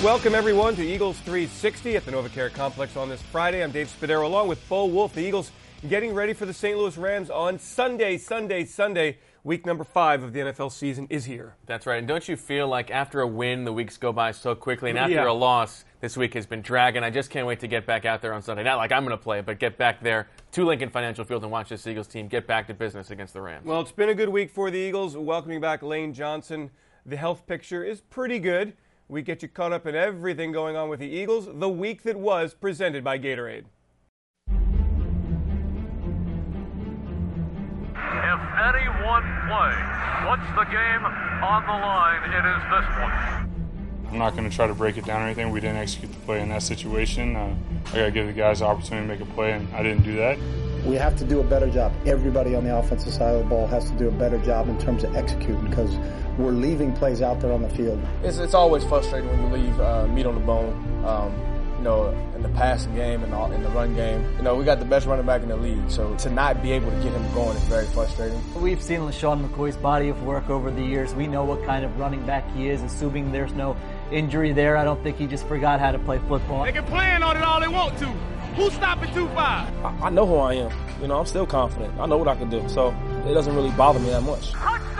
Welcome, everyone, to Eagles 360 at the NovaCare Complex on this Friday. I'm Dave Spadaro, along with Bo Wolf. The Eagles getting ready for the St. Louis Rams on Sunday. Week number 5 of the NFL season is here. That's right. And don't you feel like after a win, the weeks go by so quickly, and after a loss, this week has been dragging. I just can't wait to get back out there on Sunday. Not like I'm going to play, but get back there to Lincoln Financial Field and watch this Eagles team get back to business against the Rams. Well, it's been a good week for the Eagles, welcoming back Lane Johnson. The health picture is pretty good. We get you caught up in everything going on with the Eagles. The week that was, presented by Gatorade. If anyone puts the game on the line, it is this one. I'm not going to try to break it down or anything. We didn't execute the play in that situation. I got to give the guys the opportunity to make a play, and I didn't do that. We have to do a better job. Everybody on the offensive side of the ball has to do a better job in terms of executing, because we're leaving plays out there on the field. It's always frustrating when you leave meat on the bone. In the passing game and in the run game. We got the best running back in the league, so to not be able to get him going is very frustrating. We've seen LaShawn McCoy's body of work over the years. We know what kind of running back he is, assuming there's no injury there. I don't think he just forgot how to play football. They can plan on it all they want to. Who's stopping 2-5? I know who I am. I'm still confident. I know what I can do, so it doesn't really bother me that much.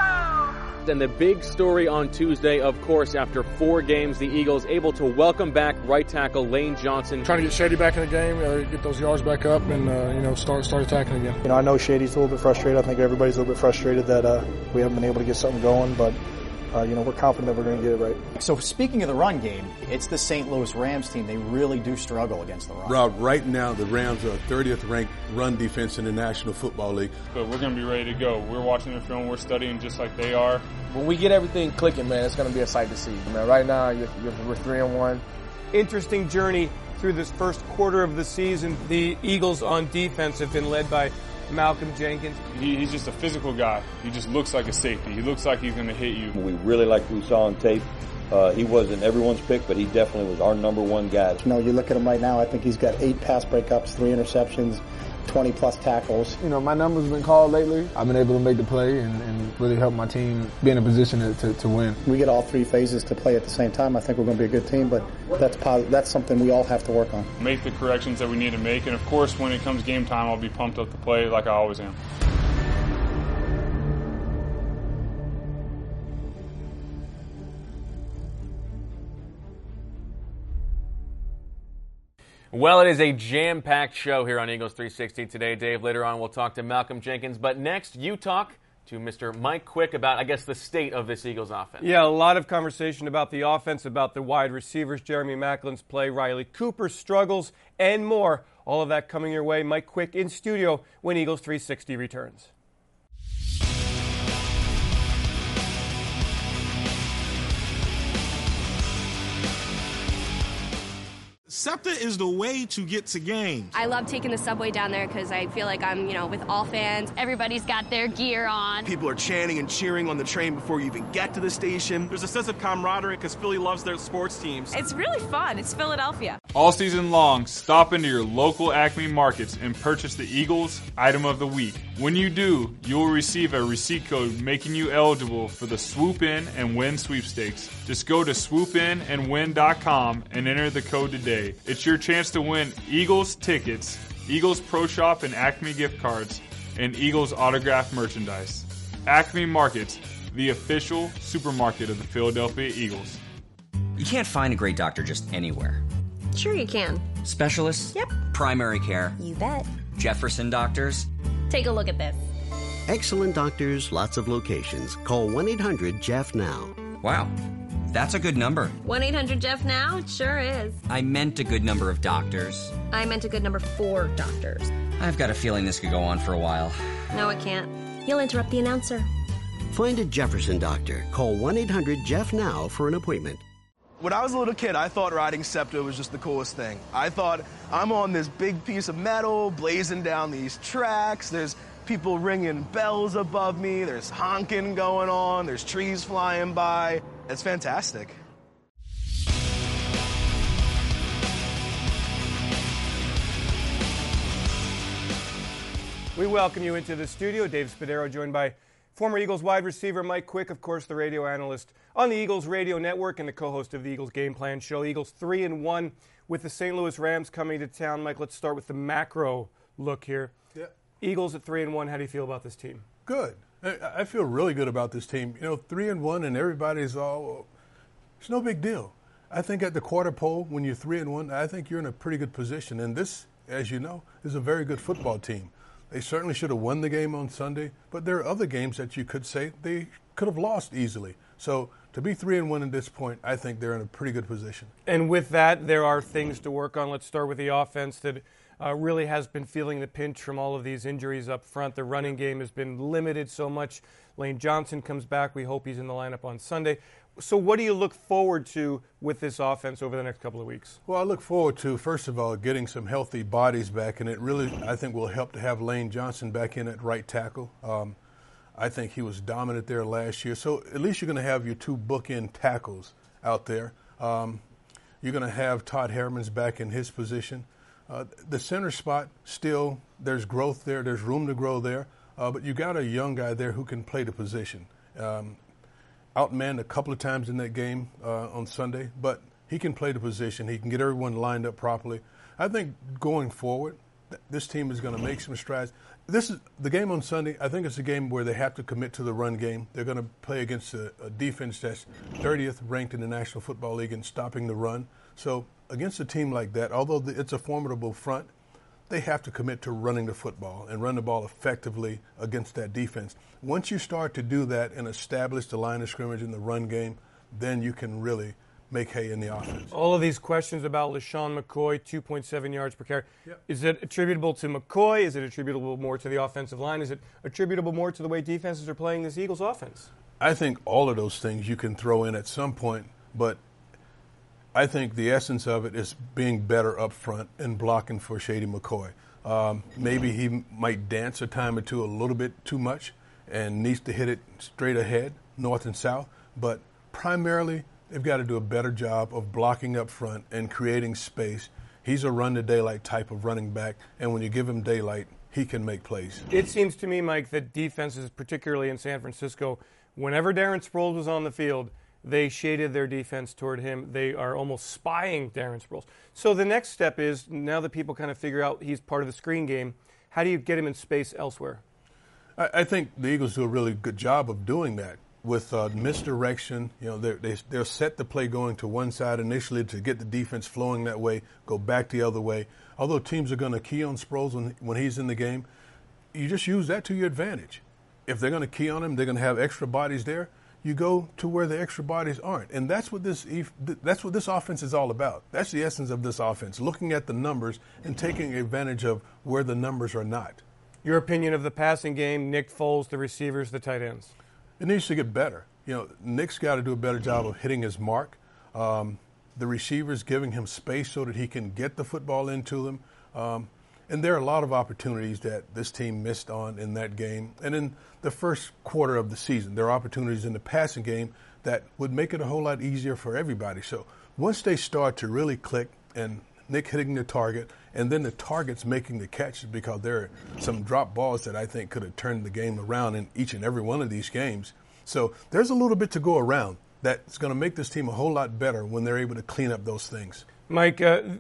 And the big story on Tuesday, of course, after 4 games, the Eagles able to welcome back right tackle Lane Johnson. Trying to get Shady back in the game, get those yards back up, and start attacking again. I know Shady's a little bit frustrated. I think everybody's a little bit frustrated that we haven't been able to get something going, but we're confident that we're going to get it right. So speaking of the run game, it's the St. Louis Rams team. They really do struggle against the run. Rob, right now the Rams are 30th ranked run defense in the National Football League. But we're going to be ready to go. We're watching the film. We're studying just like they are. When we get everything clicking, man, it's going to be a sight to see. Right now, we're 3-1. Interesting journey through this first quarter of the season. The Eagles on defense have been led by Malcolm Jenkins. He's just a physical guy. He just looks like a safety. He looks like he's going to hit you. We really like what we saw on tape. He wasn't everyone's pick, but he definitely was our number one guy. You look at him right now, I think he's got 8 pass breakups, 3 interceptions, 20-plus tackles. My numbers have been called lately. I've been able to make the play and really help my team be in a position to win. We get all 3 phases to play at the same time. I think we're going to be a good team, but that's something we all have to work on. Make the corrections that we need to make, and of course, when it comes game time, I'll be pumped up to play like I always am. Well, it is a jam-packed show here on Eagles 360 today, Dave. Later on, we'll talk to Malcolm Jenkins. But next, you talk to Mr. Mike Quick about, the state of this Eagles offense. Yeah, a lot of conversation about the offense, about the wide receivers, Jeremy Maclin's play, Riley Cooper's struggles, and more. All of that coming your way. Mike Quick in studio when Eagles 360 returns. SEPTA is the way to get to games. I love taking the subway down there because I feel like I'm, with all fans. Everybody's got their gear on. People are chanting and cheering on the train before you even get to the station. There's a sense of camaraderie because Philly loves their sports teams. It's really fun. It's Philadelphia. All season long, stop into your local Acme markets and purchase the Eagles Item of the Week. When you do, you will receive a receipt code making you eligible for the Swoop In and Win sweepstakes. Just go to swoopinandwin.com and enter the code today. It's your chance to win Eagles tickets, Eagles Pro Shop and Acme gift cards, and Eagles autographed merchandise. Acme Markets, the official supermarket of the Philadelphia Eagles. You can't find a great doctor just anywhere. Sure you can. Specialists? Yep. Primary care? You bet. Jefferson Doctors? Take a look at this. Excellent doctors, lots of locations. Call 1-800-JEFF-NOW. Wow. That's a good number. 1-800-JEFF-NOW? It sure is. I meant a good number of doctors. I meant a good number 4 doctors. I've got a feeling this could go on for a while. No, it can't. You'll interrupt the announcer. Find a Jefferson doctor. Call 1-800-JEFF-NOW for an appointment. When I was a little kid, I thought riding SEPTA was just the coolest thing. I thought, I'm on this big piece of metal, blazing down these tracks. There's people ringing bells above me. There's honking going on. There's trees flying by. It's fantastic. We welcome you into the studio. Dave Spadaro joined by Former Eagles wide receiver Mike Quick, of course, the radio analyst on the Eagles radio network and the co-host of the Eagles Game Plan show. Eagles 3-1 with the St. Louis Rams coming to town. Mike, let's start with the macro look here. Yeah. Eagles at 3-1. How do you feel about this team? Good. I feel really good about this team. 3-1 and everybody's all, it's no big deal. I think at the quarter pole, when you're 3-1, I think you're in a pretty good position. And this, as you know, is a very good football team. They certainly should have won the game on Sunday, but there are other games that you could say they could have lost easily. So to be 3-1 at this point, I think they're in a pretty good position. And with that, there are things to work on. Let's start with the offense that really has been feeling the pinch from all of these injuries up front. The running game has been limited so much. Lane Johnson comes back. We hope he's in the lineup on Sunday. So what do you look forward to with this offense over the next couple of weeks? Well, I look forward to, first of all, getting some healthy bodies back, and it really, I think, will help to have Lane Johnson back in at right tackle. I think he was dominant there last year. So at least you're going to have your two bookend tackles out there. You're going to have Todd Herman's back in his position. The center spot, still, there's growth there. There's room to grow there. But you got a young guy there who can play the position. Outmanned a couple of times in that game on Sunday, but he can play the position. He can get everyone lined up properly. I think going forward, this team is going to make some strides. This is the game on Sunday. I think it's a game where they have to commit to the run game. They're going to play against a defense that's 30th ranked in the National Football League in stopping the run. So against a team like that, although it's a formidable front, they have to commit to running the football and run the ball effectively against that defense. Once you start to do that and establish the line of scrimmage in the run game, then you can really make hay in the offense. All of these questions about LeSean McCoy, 2.7 yards per carry. Yep. Is it attributable to McCoy? Is it attributable more to the offensive line? Is it attributable more to the way defenses are playing this Eagles offense? I think all of those things you can throw in at some point, but I think the essence of it is being better up front and blocking for Shady McCoy. Maybe he might dance a time or two a little bit too much and needs to hit it straight ahead, north and south. But primarily, they've got to do a better job of blocking up front and creating space. He's a run-to-daylight type of running back, and when you give him daylight, he can make plays. It seems to me, Mike, that defenses, particularly in San Francisco, whenever Darren Sproles was on the field, they shaded their defense toward him. They are almost spying Darren Sproles. So the next step is, now that people kind of figure out he's part of the screen game, how do you get him in space elsewhere? I think the Eagles do a really good job of doing that. With misdirection, they'll set the play going to one side initially to get the defense flowing that way, go back the other way. Although teams are going to key on Sproles when he's in the game, you just use that to your advantage. If they're going to key on him, they're going to have extra bodies there. You go to where the extra bodies aren't. And that's what this offense is all about. That's the essence of this offense, looking at the numbers and taking advantage of where the numbers are not. Your opinion of the passing game, Nick Foles, the receivers, the tight ends? It needs to get better. Nick's got to do a better job of hitting his mark. The receivers giving him space so that he can get the football into them. And there are a lot of opportunities that this team missed on in that game. And in the first quarter of the season, there are opportunities in the passing game that would make it a whole lot easier for everybody. So once they start to really click and Nick hitting the target and then the targets making the catches, because there are some drop balls that I think could have turned the game around in each and every one of these games. So there's a little bit to go around that's going to make this team a whole lot better when they're able to clean up those things. Mike,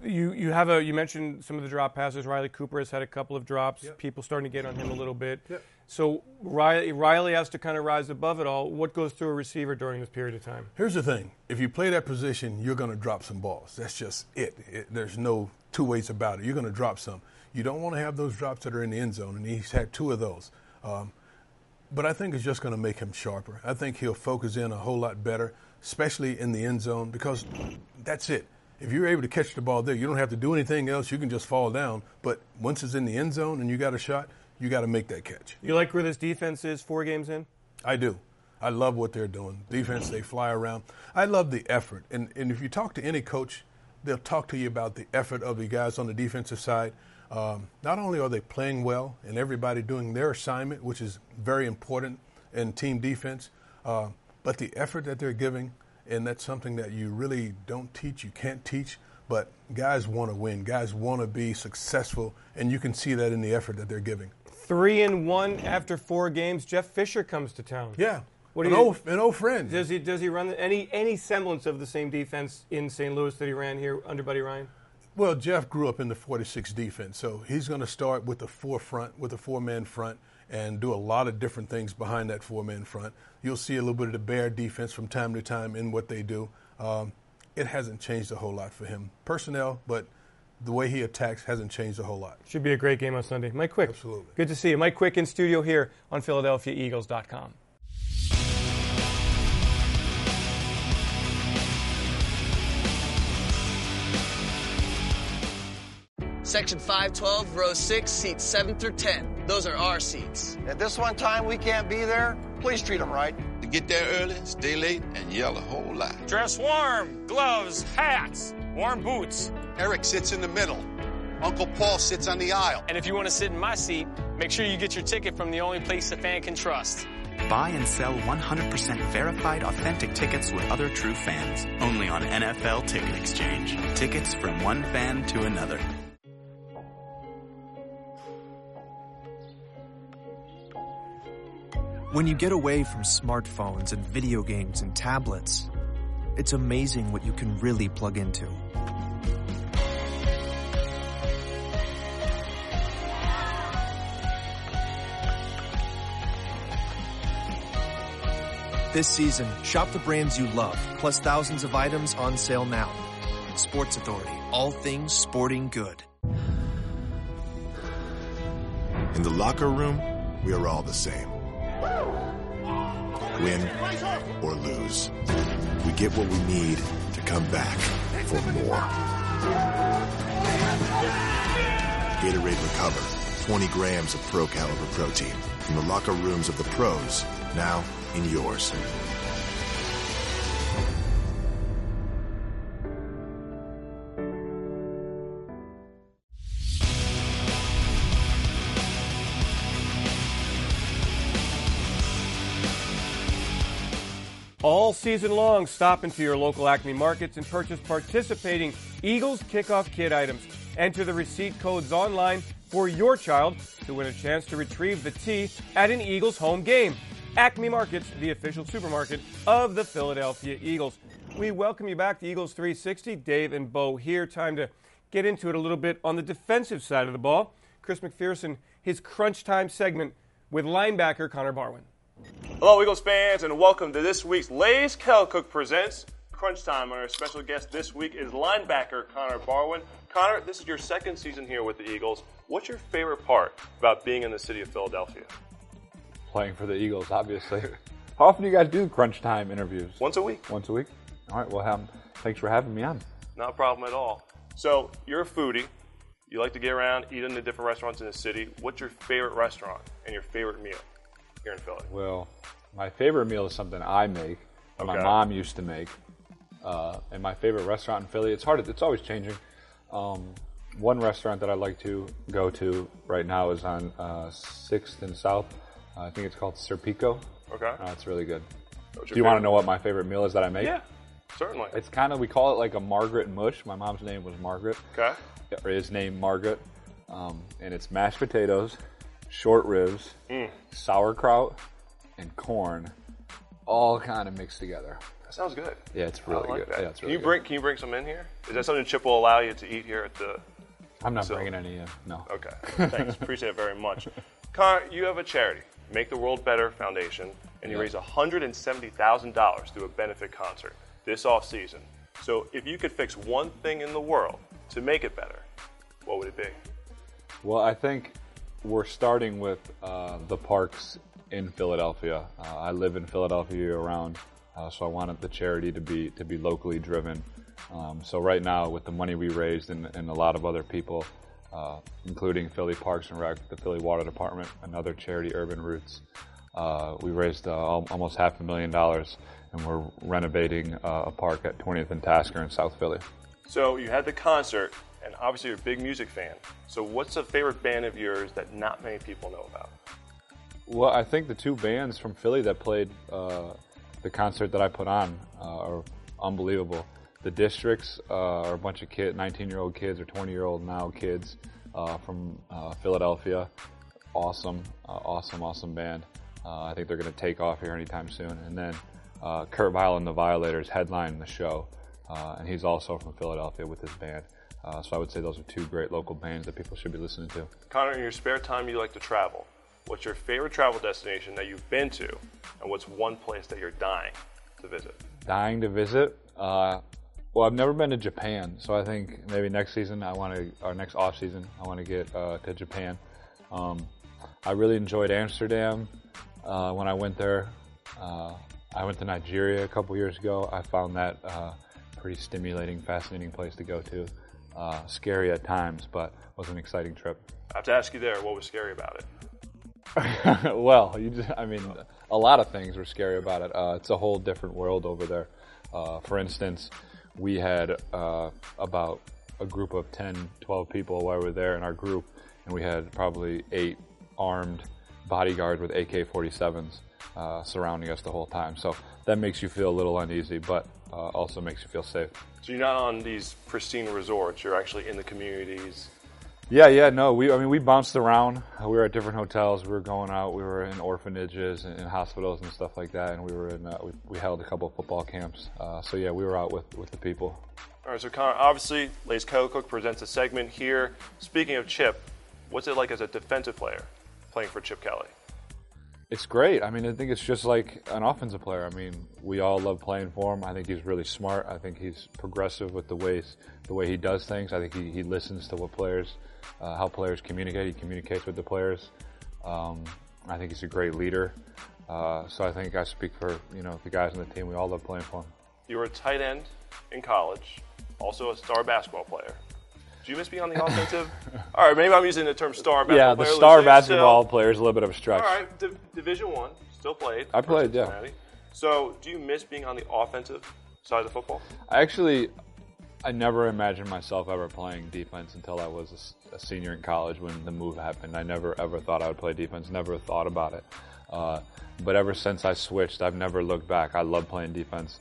you mentioned some of the drop passes. Riley Cooper has had a couple of drops. Yep. People starting to get on him a little bit. Yep. So Riley has to kind of rise above it all. What goes through a receiver during this period of time? Here's the thing. If you play that position, you're going to drop some balls. That's just it. There's no two ways about it. You're going to drop some. You don't want to have those drops that are in the end zone, and he's had two of those. But I think it's just going to make him sharper. I think he'll focus in a whole lot better, especially in the end zone, because that's it. If you're able to catch the ball there, you don't have to do anything else. You can just fall down. But once it's in the end zone and you got a shot, you got to make that catch. You like where this defense is 4 games in? I do. I love what they're doing. Defense, they fly around. I love the effort. And if you talk to any coach, they'll talk to you about the effort of the guys on the defensive side. Not only are they playing well and everybody doing their assignment, which is very important in team defense, but the effort that they're giving. And that's something that you really don't teach, you can't teach, but guys want to win. Guys want to be successful, and you can see that in the effort that they're giving. 3-1 after 4 games. Jeff Fisher comes to town. Yeah. What an old friend. Does he run any semblance of the same defense in St. Louis that he ran here under Buddy Ryan? Well, Jeff grew up in the 46 defense, so he's going to start with the four-man front, and do a lot of different things behind that four-man front. You'll see a little bit of the Bear defense from time to time in what they do. It hasn't changed a whole lot for him. Personnel, but the way he attacks hasn't changed a whole lot. Should be a great game on Sunday. Mike Quick. Absolutely. Good to see you. Mike Quick in studio here on PhiladelphiaEagles.com. Section 512, row 6, seats 7 through 10. Those are our seats. At this one time we can't be there, please treat them right. To get there early, stay late, and yell a whole lot. Dress warm, gloves, hats, warm boots. Eric sits in the middle. Uncle Paul sits on the aisle. And if you want to sit in my seat, make sure you get your ticket from the only place a fan can trust. Buy and sell 100% verified authentic tickets with other true fans. Only on NFL Ticket Exchange. Tickets from one fan to another. When you get away from smartphones and video games and tablets, it's amazing what you can really plug into. This season, shop the brands you love, plus thousands of items on sale now. Sports Authority, all things sporting good. In the locker room, we are all the same. Win or lose, we get what we need to come back for more. Gatorade Recover, 20 grams of pro caliber protein from the locker rooms of the pros, now in yours. All season long, stop into your local Acme markets and purchase participating Eagles Kickoff Kit items. Enter the receipt codes online for your child to win a chance to retrieve the tee at an Eagles home game. Acme Markets, the official supermarket of the Philadelphia Eagles. We welcome you back to Eagles 360. Dave and Bo here. Time to get into it a little bit on the defensive side of the ball. Chris McPherson, his crunch time segment with linebacker Connor Barwin. Hello, Eagles fans, and welcome to this week's Lay's Kettle Cook Presents Crunch Time. And our special guest this week is linebacker Connor Barwin. Connor, this is your second season here with the Eagles. What's your favorite part about being in the city of Philadelphia? Playing for the Eagles, obviously. How often do you guys do crunch time interviews? Once a week. Once a week? All right, well, thanks for having me on. Not a problem at all. So, you're a foodie. You like to get around, eat in the different restaurants in the city. What's your favorite restaurant and your favorite meal here in Philly? Well, my favorite meal is something I make, that my mom used to make. And my favorite restaurant in Philly, it's always changing. One restaurant that I like to go to right now is on 6th and South. I think it's called Serpico. Okay. It's really good. Do you want to know what my favorite meal is that I make? Yeah, certainly. It's we call it like a Margaret mush. My mom's name was Margaret. Okay. Or his name Margaret. And it's mashed potatoes, short ribs, sauerkraut, and corn, all kind of mixed together. That sounds good. Yeah, it's really good. That. Yeah, it's really good. Can you bring some in here? Is that something Chip will allow you to eat here at the I'm not bringing any in, no. Okay, thanks. Appreciate it very much. Connor, you have a charity, Make the World Better Foundation, and you raised $170,000 through a benefit concert this off season. So if you could fix one thing in the world to make it better, what would it be? Well, I think we're starting with the parks in Philadelphia. I live in Philadelphia year-round, so I wanted the charity to be locally driven. So right now, with the money we raised and a lot of other people, including Philly Parks and Rec, the Philly Water Department, another charity, Urban Roots, we raised almost $500,000, and we're renovating a park at 20th and Tasker in South Philly. So you had the concert, and obviously you're a big music fan. So what's a favorite band of yours that not many people know about? Well, I think the two bands from Philly that played the concert that I put on are unbelievable. The Districts are a bunch of 19-year-old kids or 20-year-old now kids from Philadelphia. awesome band. I think they're going to take off here anytime soon. And then Kurt Vile and the Violators headline the show, and he's also from Philadelphia with his band. So I would say those are two great local bands that people should be listening to. Connor, in your spare time, you like to travel. What's your favorite travel destination that you've been to, and what's one place that you're dying to visit? Dying to visit? Well, I've never been to Japan, so I think maybe next season or next off season, I want to get to Japan. I really enjoyed Amsterdam when I went there. I went to Nigeria a couple years ago. I found that pretty stimulating, fascinating place to go to. Scary at times, but was an exciting trip. I have to ask you there, what was scary about it? Well, a lot of things were scary about it. It's a whole different world over there. For instance, we had about a group of 10, 12 people while we were there in our group, and we had probably 8 armed bodyguards with AK-47s surrounding us the whole time. So that makes you feel a little uneasy, but also makes you feel safe. So you're not on these pristine resorts, you're actually in the communities. No, we bounced around. We were at different hotels. We were going out. We were in orphanages and in hospitals and stuff like that. And we were in. We held a couple of football camps. We were out with the people. All right. So Connor, obviously, Lay's Kettle Cook presents a segment here. Speaking of Chip, what's it like as a defensive player playing for Chip Kelly? It's great. I think it's just like an offensive player. We all love playing for him. I think he's really smart. I think he's progressive with the way he does things. I think he listens to how players communicate. He communicates with the players. I think he's a great leader. So I think I speak for the guys on the team. We all love playing for him. You were a tight end in college, also a star basketball player. Do you miss being on the offensive? All right, maybe I'm using the term star basketball player. Yeah, the star basketball player is a little bit of a stretch. All right, Division I, still played. I played, yeah. So do you miss being on the offensive side of football? I never imagined myself ever playing defense until I was a senior in college when the move happened. I never ever thought I would play defense, never thought about it. But ever since I switched, I've never looked back. I love playing defense.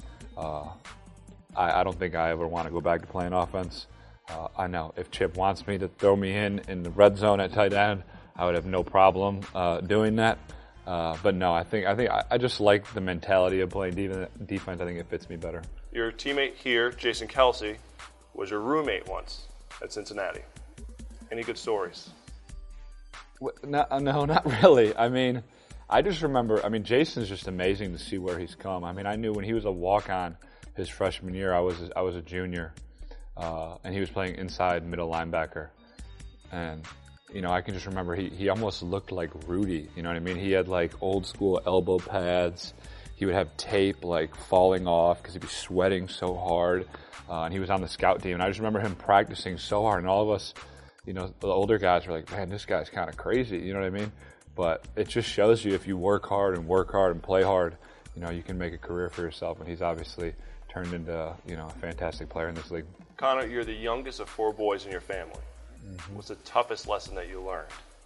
I don't think I ever want to go back to playing offense. I know if Chip wants me to throw me in the red zone at tight end, I would have no problem doing that. But no, I think I just like the mentality of playing defense. I think it fits me better. Your teammate here, Jason Kelce, was your roommate once at Cincinnati. Any good stories? No, not really. I just remember. Jason's just amazing to see where he's come. I knew when he was a walk-on his freshman year. I was a junior. And he was playing inside middle linebacker. And, I can just remember he almost looked like Rudy. You know what I mean? He had like old school elbow pads. He would have tape like falling off because he'd be sweating so hard. And he was on the scout team. And I just remember him practicing so hard. And all of us, the older guys were like, man, this guy's kind of crazy. You know what I mean? But it just shows you if you work hard and play hard, you can make a career for yourself. And he's obviously turned into, a fantastic player in this league. Connor, you're the youngest of 4 boys in your family. Mm-hmm. What's the toughest lesson that you learned?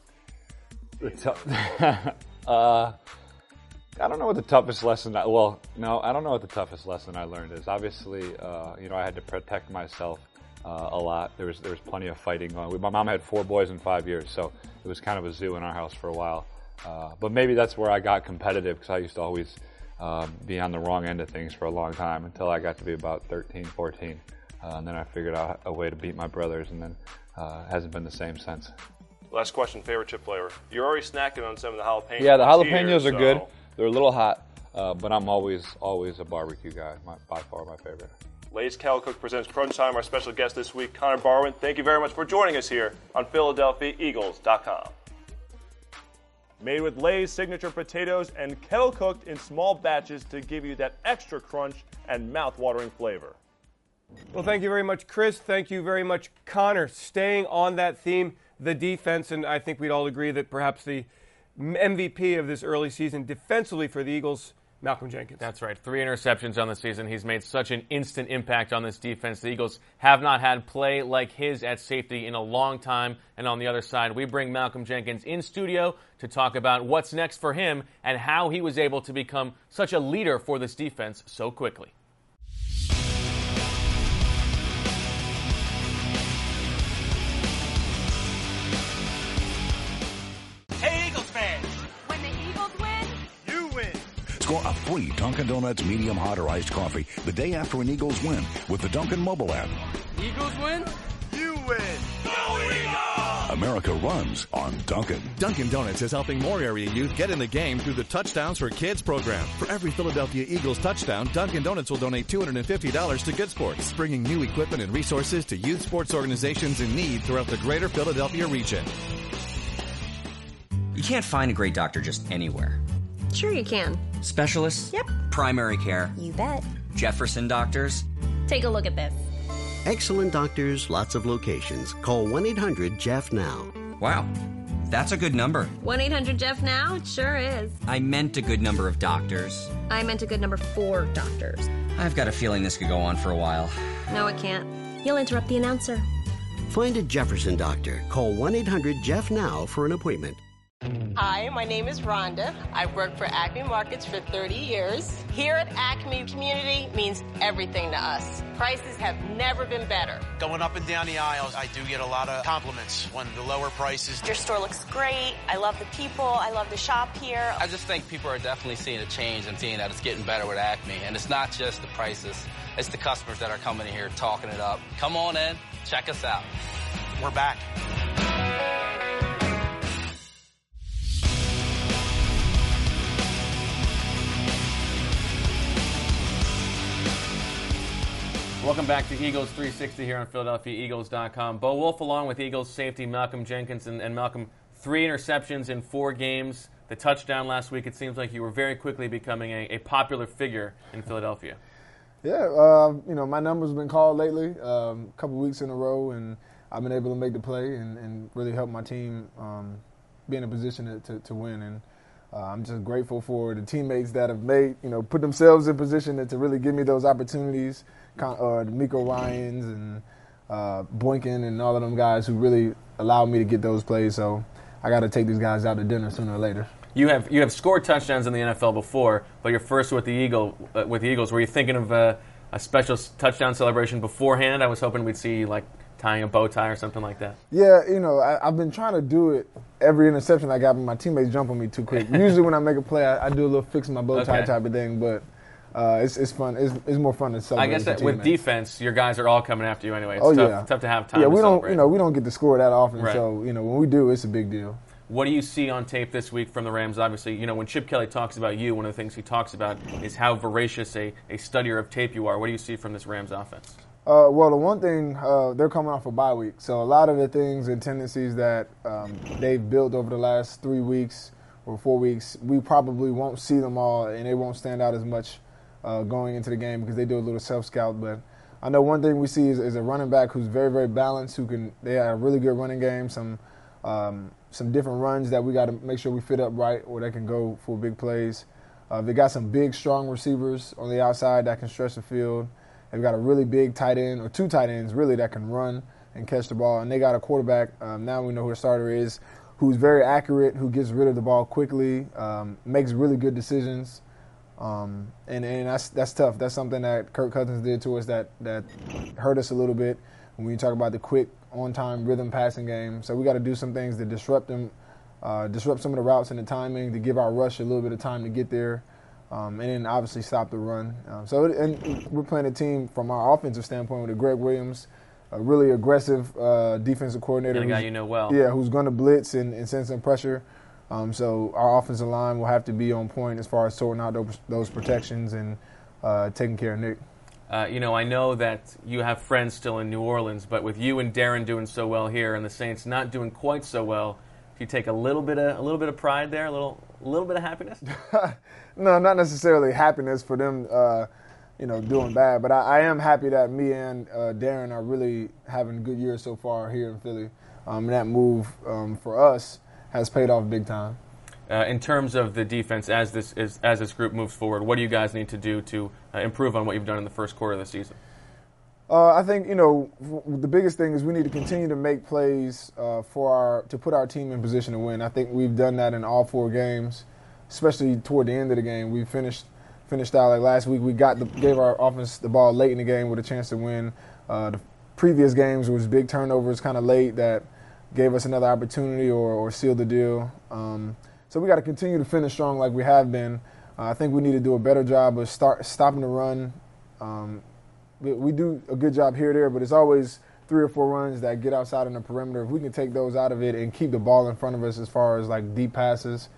I don't know what the toughest lesson. I don't know what the toughest lesson I learned is. Obviously, I had to protect myself a lot. There was plenty of fighting going on. My mom had 4 boys in 5 years, so it was kind of a zoo in our house for a while. But maybe that's where I got competitive because I used to always be on the wrong end of things for a long time until I got to be about 13, 14. And then I figured out a way to beat my brothers, and then hasn't been the same since. Last question, favorite chip flavor? You're already snacking on some of the jalapenos. Yeah, the jalapenos are good. They're a little hot, but I'm always a barbecue guy. By far my favorite. Lay's Kettle Cook presents Crunch Time. Our special guest this week, Connor Barwin. Thank you very much for joining us here on PhiladelphiaEagles.com. Made with Lay's signature potatoes and kettle cooked in small batches to give you that extra crunch and mouth-watering flavor. Well, thank you very much, Chris. Thank you very much, Connor. Staying on that theme, the defense, and I think we'd all agree that perhaps the MVP of this early season defensively for the Eagles, Malcolm Jenkins. That's right. 3 interceptions on the season. He's made such an instant impact on this defense. The Eagles have not had play like his at safety in a long time. And on the other side, we bring Malcolm Jenkins in studio to talk about what's next for him and how he was able to become such a leader for this defense so quickly. Hey, free Dunkin' Donuts medium hot or iced coffee the day after an Eagles win with the Dunkin' mobile app. Eagles win? You win. Go Eagles! America runs on Dunkin'. Dunkin' Donuts is helping more area youth get in the game through the Touchdowns for Kids program. For every Philadelphia Eagles touchdown, Dunkin' Donuts will donate $250 to Good Sports, bringing new equipment and resources to youth sports organizations in need throughout the greater Philadelphia region. You can't find a great doctor just anywhere. Sure you can. Specialists? Yep. Primary care? You bet. Jefferson Doctors? Take a look at this. Excellent doctors, lots of locations. Call 1-800-JEFF now. Wow, that's a good number. 1-800-JEFF-NOW? It sure is. I meant a good number of doctors. I meant a good number 4 doctors. I've got a feeling this could go on for a while. No, it can't. You'll interrupt the announcer. Find a Jefferson doctor. Call 1-800-JEFF-NOW for an appointment. Hi, my name is Rhonda. I've worked for Acme Markets for 30 years. Here at Acme, community means everything to us. Prices have never been better. Going up and down the aisles, I do get a lot of compliments when the lower prices. Your store looks great. I love the people. I love to shop here. I just think people are definitely seeing a change and seeing that it's getting better with Acme. And it's not just the prices. It's the customers that are coming in here talking it up. Come on in. Check us out. We're back. Welcome back to Eagles 360 here on PhiladelphiaEagles.com. Bo Wulf along with Eagles safety Malcolm Jenkins. And Malcolm, 3 interceptions in 4 games. The touchdown last week, it seems like you were very quickly becoming a popular figure in Philadelphia. Yeah, my number's been called lately, a couple weeks in a row, and I've been able to make the play and really help my team be in a position to win. And I'm just grateful for the teammates that have put themselves in position to really give me those opportunities. D'Amico Ryans and Boykin and all of them guys who really allowed me to get those plays. So I got to take these guys out to dinner sooner or later. You have scored touchdowns in the NFL before, but you're first with the Eagles. Were you thinking of a special touchdown celebration beforehand? I was hoping we'd see you tying a bow tie or something like that. Yeah, I've been trying to do it every interception I got, but my teammates jump on me too quick. Usually when I make a play, I do a little fix my bow tie type of thing, but it's fun. It's more fun to celebrate. I guess that with defense, your guys are all coming after you anyway. It's tough to have time. Yeah, we don't. We don't get to score that often, right. So when we do, it's a big deal. What do you see on tape this week from the Rams? Obviously, when Chip Kelly talks about you, one of the things he talks about is how voracious a studier of tape you are. What do you see from this Rams offense? Well, the one thing, they're coming off a bye week. So a lot of the things and tendencies that they've built over the last 3 weeks or 4 weeks, we probably won't see them all, and they won't stand out as much going into the game because they do a little self-scout. But I know one thing we see is a running back who's very, very balanced, they have a really good running game, some different runs that we got to make sure we fit up right or they can go for big plays. They got some big, strong receivers on the outside that can stretch the field. They've got a really big tight end, or 2 tight ends, really, that can run and catch the ball. And they got a quarterback, now we know who the starter is, who's very accurate, who gets rid of the ball quickly, makes really good decisions. And that's tough. That's something that Kirk Cousins did to us that hurt us a little bit when you talk about the quick, on-time rhythm passing game. So we got to do some things to disrupt them, disrupt some of the routes and the timing, to give our rush a little bit of time to get there. And then obviously stop the run. And we're playing a team from our offensive standpoint with a Greg Williams, a really aggressive defensive coordinator. And a guy you know well. Yeah, who's going to blitz and send some pressure. So our offensive line will have to be on point as far as sorting out those protections and taking care of Nick. I know that you have friends still in New Orleans, but with you and Darren doing so well here and the Saints not doing quite so well, do you take a little bit of pride there, a little bit of happiness? No, not necessarily happiness for them, doing bad. But I am happy that me and Darren are really having good years so far here in Philly. And that move for us has paid off big time. In terms of the defense, as this group moves forward, what do you guys need to do to improve on what you've done in the first quarter of the season? I think the biggest thing is we need to continue to make plays to put our team in position to win. I think we've done that in all 4 games, especially toward the end of the game. We finished out like last week. We gave our offense the ball late in the game with a chance to win. The previous games was big turnovers kind of late that gave us another opportunity or sealed the deal. So we got to continue to finish strong like we have been. I think we need to do a better job of stopping the run. We do a good job here or there, but it's always 3 or 4 runs that get outside on the perimeter. If we can take those out of it and keep the ball in front of us as far as like deep passes,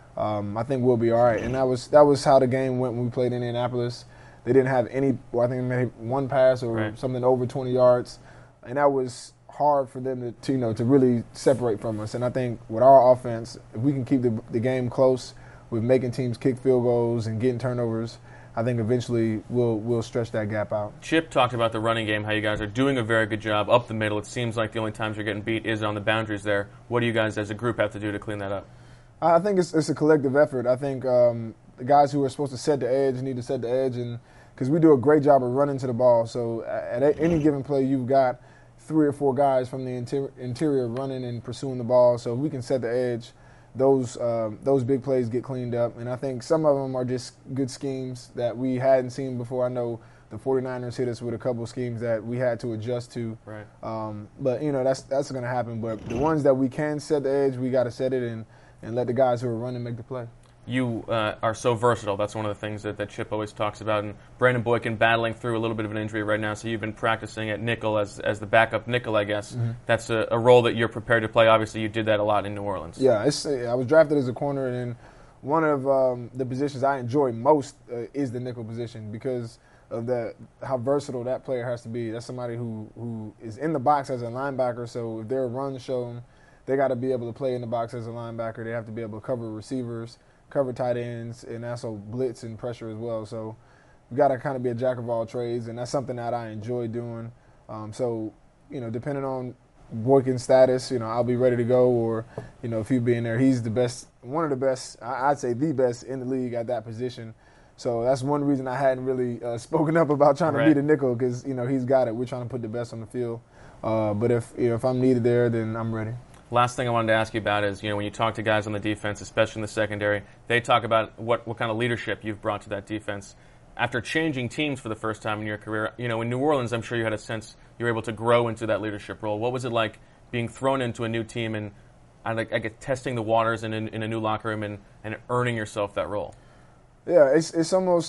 I think we'll be all right. And that was how the game went when we played Indianapolis. They didn't have any. Well, I think they made one pass or something over 20 yards, and that was hard for them to really separate from us. And I think with our offense, if we can keep the game close with making teams kick field goals and getting turnovers, I think eventually we'll stretch that gap out. Chip talked about the running game, how you guys are doing a very good job up the middle. It seems like the only times you're getting beat is on the boundaries there. What do you guys as a group have to do to clean that up? I think it's a collective effort. I think the guys who are supposed to set the edge need to set the edge, and because we do a great job of running to the ball. So at any given play, you've got 3 or 4 guys from the interior running and pursuing the ball. So if we can set the edge, those big plays get cleaned up. And I think some of them are just good schemes that we hadn't seen before. I know the 49ers hit us with a couple schemes that we had to adjust to. Right. But, that's going to happen. But the ones that we can set the edge, we got to set it and let the guys who are running make the play. You are so versatile. That's one of the things that Chip always talks about. And Brandon Boykin battling through a little bit of an injury right now, so you've been practicing at nickel as the backup nickel, I guess. Mm-hmm. That's a role that you're prepared to play. Obviously, you did that a lot in New Orleans. Yeah, I was drafted as a corner, and one of the positions I enjoy most is the nickel position because of how versatile that player has to be. That's somebody who is in the box as a linebacker, so if there are runs shown, they got to be able to play in the box as a linebacker. They have to be able to cover receivers, cover tight ends, and also blitz and pressure as well. So you got to kind of be a jack of all trades, and that's something that I enjoy doing. So, depending on Boykin's status, I'll be ready to go, or, if he'll be in there, he's the best, one of the best, I'd say the best in the league at that position. So that's one reason I hadn't really spoken up about trying to be the nickel because, he's got it. We're trying to put the best on the field. But if I'm needed there, then I'm ready. Last thing I wanted to ask you about is, when you talk to guys on the defense, especially in the secondary, they talk about what kind of leadership you've brought to that defense. After changing teams for the first time in your career, in New Orleans, I'm sure you had a sense you were able to grow into that leadership role. What was it like being thrown into a new team and I guess testing the waters in a new locker room and earning yourself that role? Yeah, it's almost,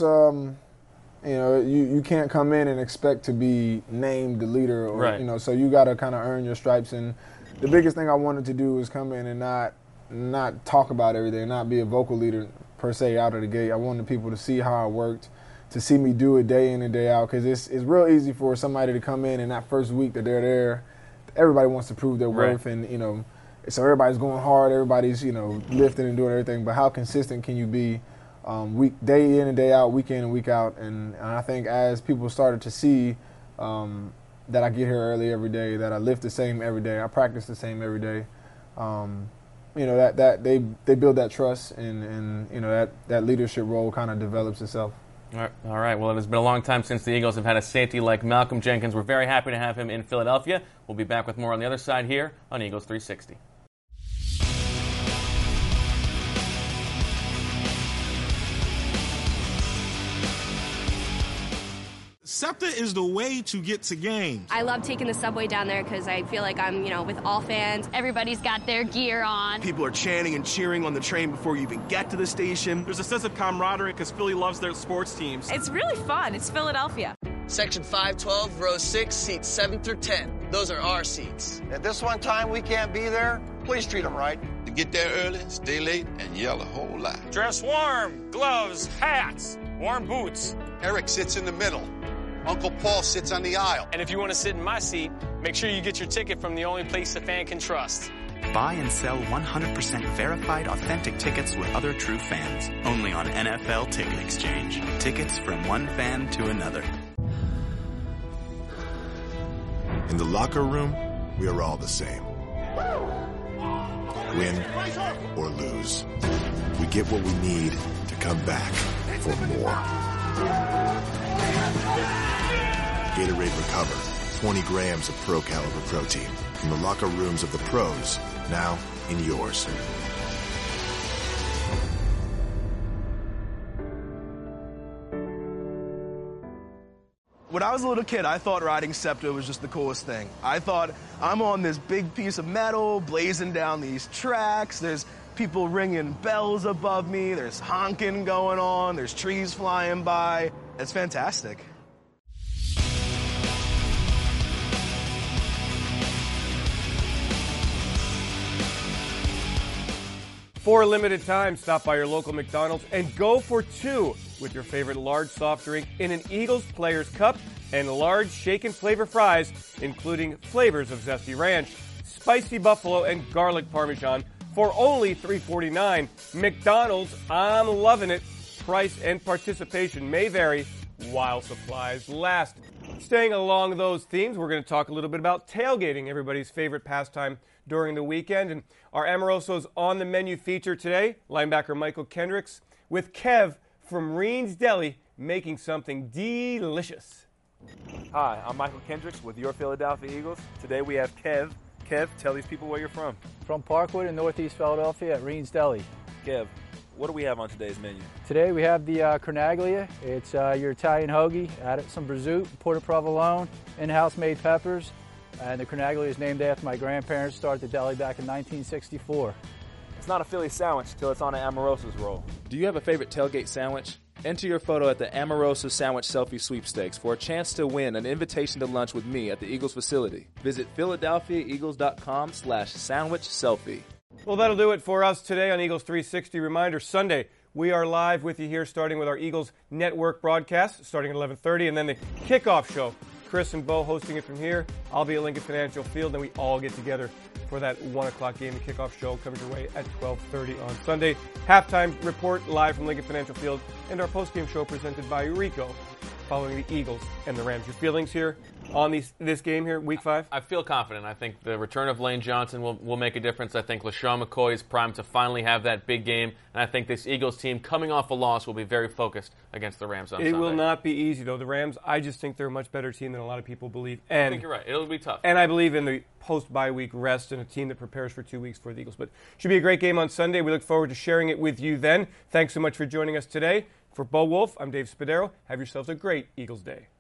you can't come in and expect to be named the leader, or, so you got to kind of earn your stripes. And the biggest thing I wanted to do was come in and not talk about everything, not be a vocal leader per se out of the gate. I wanted people to see how I worked, to see me do it day in and day out, because it's real easy for somebody to come in and that first week that they're there, everybody wants to prove their worth, and so everybody's going hard, everybody's lifting and doing everything. But how consistent can you be, day in and day out, week in and week out? And I think as people started to see that I get here early every day, that I lift the same every day, I practice the same every day, that they build that trust, and that leadership role kind of develops itself. All right. Well, it has been a long time since the Eagles have had a safety like Malcolm Jenkins. We're very happy to have him in Philadelphia. We'll be back with more on the other side here on Eagles 360. SEPTA is the way to get to games. I love taking the subway down there because I feel like I'm, with all fans. Everybody's got their gear on. People are chanting and cheering on the train before you even get to the station. There's a sense of camaraderie because Philly loves their sports teams. It's really fun. It's Philadelphia. Section 512, row 6, seats 7 through 10. Those are our seats. At this one time we can't be there, please treat them right. To get there early, stay late, and yell a whole lot. Dress warm, gloves, hats, warm boots. Eric sits in the middle. Uncle Paul sits on the aisle. And if you want to sit in my seat, make sure you get your ticket from the only place a fan can trust. Buy and sell 100% verified authentic tickets with other true fans. Only on NFL Ticket Exchange. Tickets from one fan to another. In the locker room, we are all the same. Win or lose. We get what we need to come back for more. Gatorade Recover, 20 grams of pro caliber protein from the locker rooms of the pros, now in yours. When I was a little kid, I thought riding SEPTA was just the coolest thing. I thought, I'm on this big piece of metal, blazing down these tracks, there's people ringing bells above me. There's honking going on. There's trees flying by. It's fantastic. For a limited time, stop by your local McDonald's and go for two with your favorite large soft drink in an Eagles Players Cup and large shaken flavor fries, including flavors of zesty ranch, spicy buffalo, and garlic parmesan for only $3.49. McDonald's, I'm loving it. Price and participation may vary while supplies last. Staying along those themes, we're going to talk a little bit about tailgating, everybody's favorite pastime during the weekend. And our Amoroso's on the menu feature today, linebacker Michael Kendricks, with Kev from Reen's Deli making something delicious. Hi, I'm Michael Kendricks with your Philadelphia Eagles. Today we have Kev. Kev, tell these people where you're from. From Parkwood in Northeast Philadelphia at Reen's Deli. Kev, what do we have on today's menu? Today we have the Cornaglia. It's your Italian hoagie. Added some prosciutto, porta provolone, in-house made peppers. And the Cornaglia is named after my grandparents. Started the deli back in 1964. It's not a Philly sandwich till it's on an Amoroso's roll. Do you have a favorite tailgate sandwich? Enter your photo at the Amoroso Sandwich Selfie Sweepstakes for a chance to win an invitation to lunch with me at the Eagles facility. Visit PhiladelphiaEagles.com/sandwich selfie. Well, that'll do it for us today on Eagles 360. Reminder, Sunday, we are live with you here, starting with our Eagles Network broadcast, starting at 11:30, and then the kickoff show. Chris and Bo hosting it from here. I'll be at Lincoln Financial Field, and we all get together for that 1 o'clock game, the kickoff show coming your way at 12:30 on Sunday. Halftime report live from Lincoln Financial Field, and our postgame show presented by Rico, following the Eagles and the Rams. Your feelings here on this game here, Week 5? I feel confident. I think the return of Lane Johnson will make a difference. I think LaShawn McCoy is primed to finally have that big game, and I think this Eagles team, coming off a loss, will be very focused against the Rams on Sunday. It will not be easy, though. The Rams, I just think they're a much better team than a lot of people believe. And I think you're right. It'll be tough. And I believe in the post-bye week rest and a team that prepares for 2 weeks for the Eagles. But should be a great game on Sunday. We look forward to sharing it with you then. Thanks so much for joining us today. For Bo Wolf, I'm Dave Spadaro. Have yourselves a great Eagles day.